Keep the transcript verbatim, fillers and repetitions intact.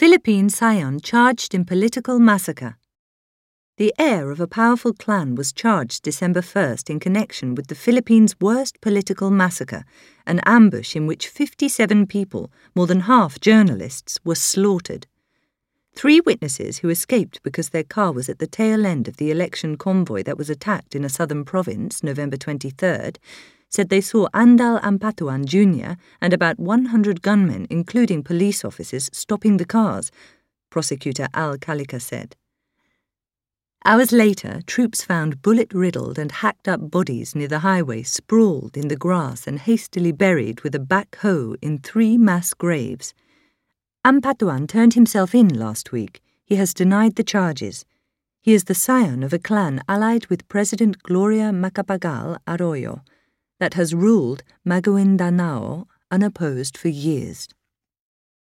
Philippine scion charged in political massacre. The heir of a powerful clan was charged December first in connection with the Philippines' worst political massacre, an ambush in which fifty-seven people, more than half journalists, were slaughtered. Three witnesses who escaped because their car was at the tail end of the election convoy that was attacked in a southern province November twenty-third said they saw Andal Ampatuan Junior and about one hundred gunmen, including police officers, stopping the cars, prosecutor Al Calica said. Hours later, troops found bullet-riddled and hacked-up bodies near the highway, sprawled in the grass and hastily buried with a backhoe in three mass graves. Ampatuan turned himself in last week. He has denied the charges. He is the scion of a clan allied with President Gloria Macapagal Arroyo that has ruled Maguindanao unopposed for years.